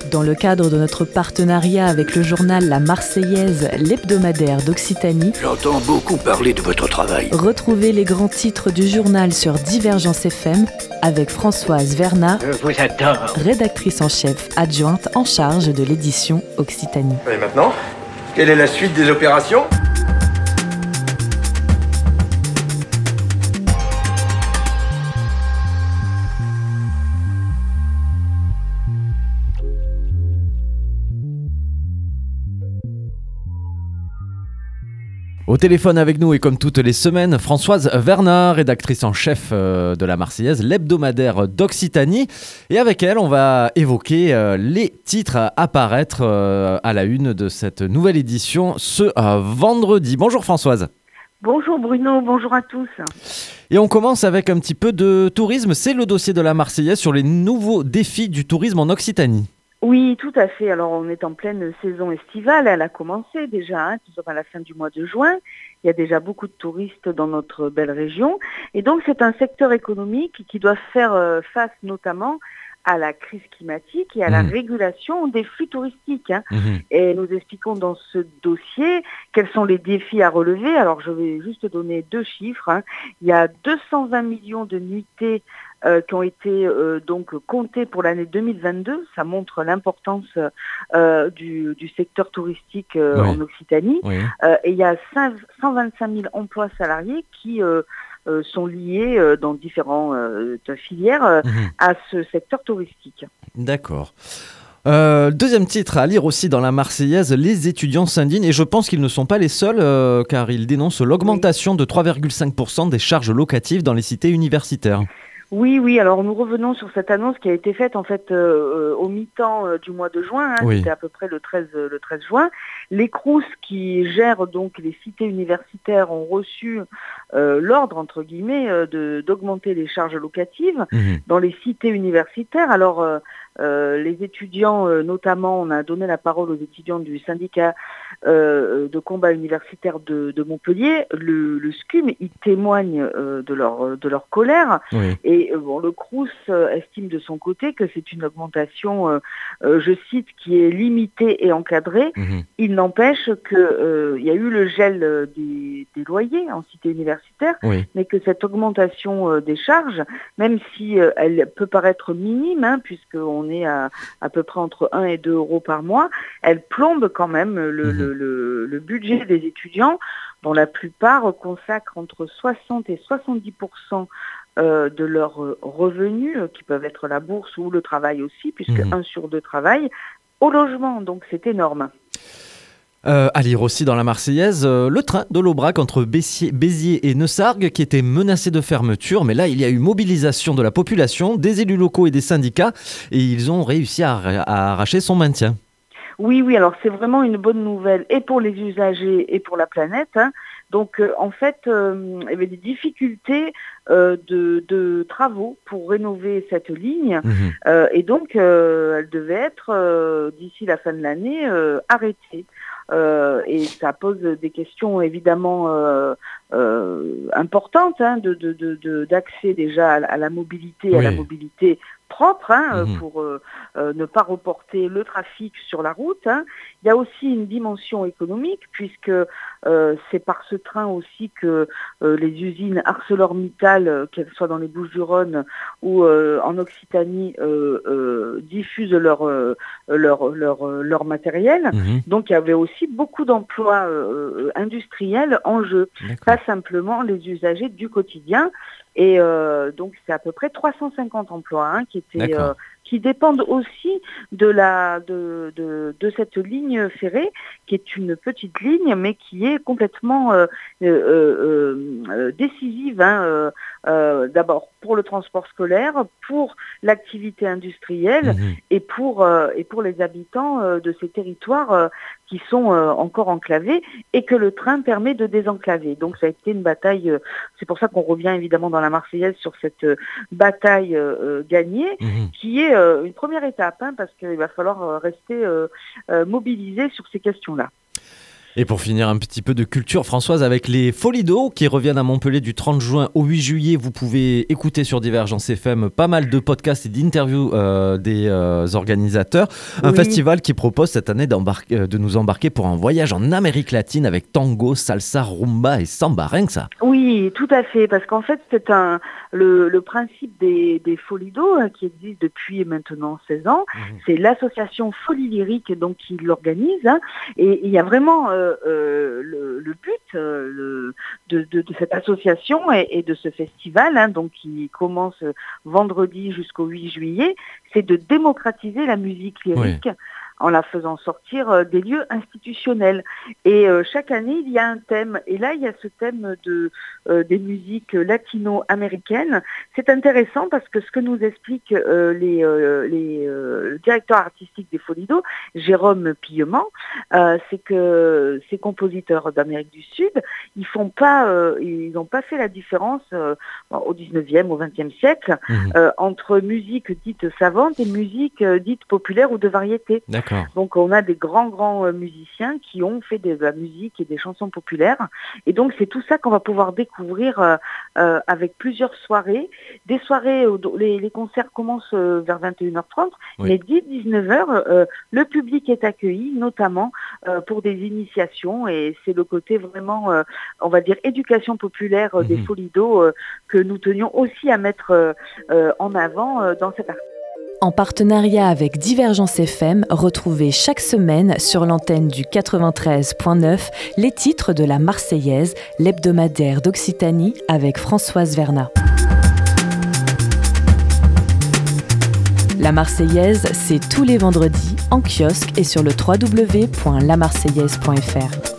Dans le cadre de notre partenariat avec le journal La Marseillaise, l'hebdomadaire d'Occitanie, j'entends beaucoup parler de votre travail. Retrouvez les grands titres du journal sur Divergence FM avec Françoise Vernat, Je vous adore. rédactrice en chef adjointe en charge de l'édition Occitanie. Et maintenant, quelle est la suite des opérations ? Au téléphone avec nous et comme toutes les semaines, Françoise Vernat, rédactrice en chef de La Marseillaise, l'hebdomadaire d'Occitanie. Et avec elle, on va évoquer les titres à apparaître à la une de cette nouvelle édition ce vendredi. Bonjour Françoise. Bonjour Bruno, bonjour à tous. Et on commence avec un petit peu de tourisme. C'est le dossier de La Marseillaise sur les nouveaux défis du tourisme en Occitanie. Oui, tout à fait. Alors, on est en pleine saison estivale. Elle a commencé déjà, nous sommes à la fin du mois de juin. Il y a déjà beaucoup de touristes dans notre belle région. Et donc, c'est un secteur économique qui doit faire face notamment à la crise climatique et à la régulation des flux touristiques. Et nous expliquons dans ce dossier quels sont les défis à relever. Alors, je vais juste donner 2 chiffres. Il y a 220 millions de nuitées qui ont été donc comptés pour l'année 2022. Ça montre l'importance du secteur touristique en Occitanie. Oui. Et il y a 125 000 emplois salariés qui sont liés dans différentes filières à ce secteur touristique. D'accord. Deuxième titre à lire aussi dans La Marseillaise, les étudiants s'indignent et je pense qu'ils ne sont pas les seuls car ils dénoncent l'augmentation de 3,5% des charges locatives dans les cités universitaires. Oui, alors nous revenons sur cette annonce qui a été faite en fait au mi-temps du mois de juin, c'était à peu près le 13 juin. Les Crous qui gèrent donc les cités universitaires ont reçu l'ordre, entre guillemets, d'augmenter les charges locatives dans les cités universitaires. Alors les étudiants, notamment, on a donné la parole aux étudiants du syndicat de combat universitaire de Montpellier, le SCUM, ils témoignent de leur colère. Et le Crous estime de son côté que c'est une augmentation, je cite, qui est limitée et encadrée. Il n'empêche qu'il y a eu le gel des loyers en cité universitaire, mais que cette augmentation des charges, même si elle peut paraître minime, puisqu'on est à peu près entre 1 et 2 euros par mois, elle plombe quand même le budget des étudiants, dont la plupart consacrent entre 60 et 70% de leurs revenus, qui peuvent être la bourse ou le travail aussi, puisque 1 sur 2 travaillent, au logement. Donc c'est énorme. À lire aussi dans La Marseillaise, le train de l'Aubrac entre Béziers et Neussargues qui était menacé de fermeture. Mais là, il y a eu mobilisation de la population, des élus locaux et des syndicats. Et ils ont réussi à arracher son maintien. Oui, alors c'est vraiment une bonne nouvelle et pour les usagers et pour la planète. Donc en fait, il y avait des difficultés de travaux pour rénover cette ligne. Et donc, elle devait être, d'ici la fin de l'année, arrêtée. Et ça pose des questions évidemment importantes d'accès déjà à la mobilité, à la mobilité propre pour ne pas reporter le trafic sur la route. Il y a aussi une dimension économique puisque c'est par ce train aussi que les usines ArcelorMittal, qu'elles soient dans les Bouches-du-Rhône ou en Occitanie, diffusent leur matériel. Donc il y avait aussi beaucoup d'emplois industriels en jeu, pas simplement les usagers du quotidien. Et donc c'est à peu près 350 emplois qui dépendent aussi de cette ligne ferrée, qui est une petite ligne, mais qui est complètement décisive. D'abord pour le transport scolaire, pour l'activité industrielle et pour les habitants de ces territoires qui sont encore enclavés et que le train permet de désenclaver. Donc ça a été une bataille, c'est pour ça qu'on revient évidemment dans la Marseillaise sur cette bataille gagnée, qui est une première étape, parce qu'il va falloir rester mobilisé sur ces questions-là. Et pour finir, un petit peu de culture, Françoise, avec les Folies d'eau qui reviennent à Montpellier du 30 juin au 8 juillet. Vous pouvez écouter sur Divergence FM pas mal de podcasts et d'interviews des organisateurs. Un festival qui propose cette année de nous embarquer pour un voyage en Amérique latine avec tango, salsa, rumba et samba. Rien que ça. Oui, tout à fait, parce qu'en fait, c'est le principe des Folies d'eau qui existe depuis maintenant 16 ans. C'est l'association Folie Lyrique donc, qui l'organise. Et il y a vraiment le but de cette association et de ce festival, donc qui commence vendredi jusqu'au 8 juillet, c'est de démocratiser la musique lyrique. En la faisant sortir des lieux institutionnels. Et chaque année, il y a un thème. Et là, il y a ce thème des musiques latino-américaines. C'est intéressant parce que ce que nous explique le directeur artistique des Folies d'eau, Jérôme Pillement, c'est que ces compositeurs d'Amérique du Sud, ils n'ont pas fait la différence au 19e, au 20e siècle entre musique dite savante et musique dite populaire ou de variété. D'accord. Donc on a des grands musiciens qui ont fait de la musique et des chansons populaires. Et donc c'est tout ça qu'on va pouvoir découvrir avec plusieurs soirées. Des soirées où les concerts commencent vers 21h30, mais dès 19h, le public est accueilli, notamment pour des initiations. Et c'est le côté vraiment, on va dire, éducation populaire des Folies d'eau que nous tenions aussi à mettre en avant dans cet article. En partenariat avec Divergence FM, retrouvez chaque semaine sur l'antenne du 93.9 les titres de la Marseillaise, l'hebdomadaire d'Occitanie avec Françoise Vernat. La Marseillaise, c'est tous les vendredis en kiosque et sur le www.lamarseillaise.fr.